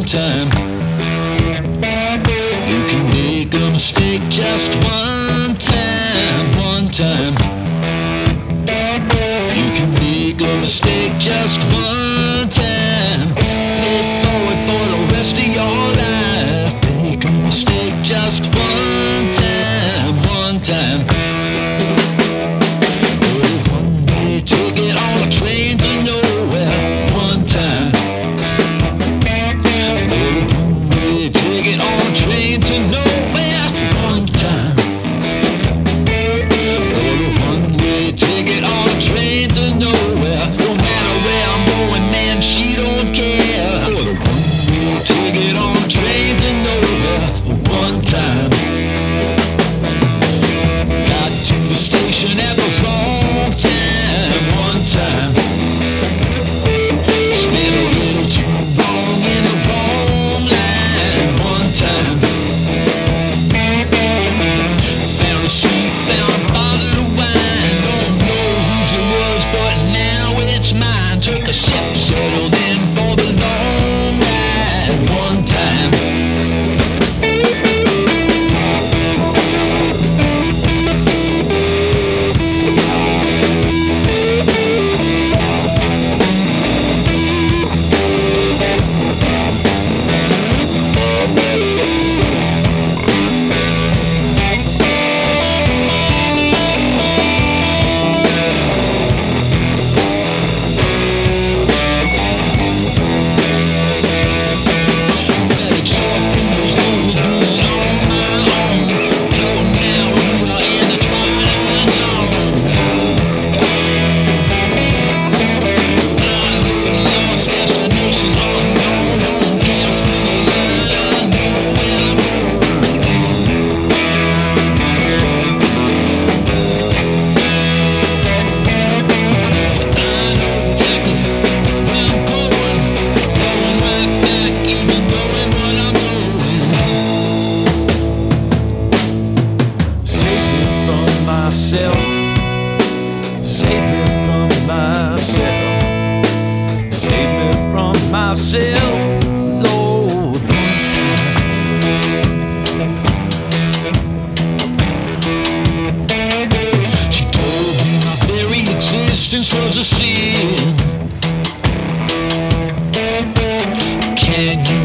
time. You can make a mistake just one time, one time. You can make a mistake just one time. Live for it for the rest of your life. Make a mistake just one time, one time. Oh, one way ticket on a train to nowhere, one time. Oh, one way ticket on a train to nowhere, one time. Oh, one way ticket on a train to nowhere. No matter where I'm going, man, she don't care. Oh, the one way ticket on a train to nowhere, one time. Got to the station at the wrong time, one time. Spent a little too long in the wrong line, one time. Found a seat, found a bottle of wine. Don't know whose it was, but now it's mine. Took a sip, settled in for the long ride, one time. Save me from myself. Save me from myself, Lord, one time. She told me my very existence was a sin. Can you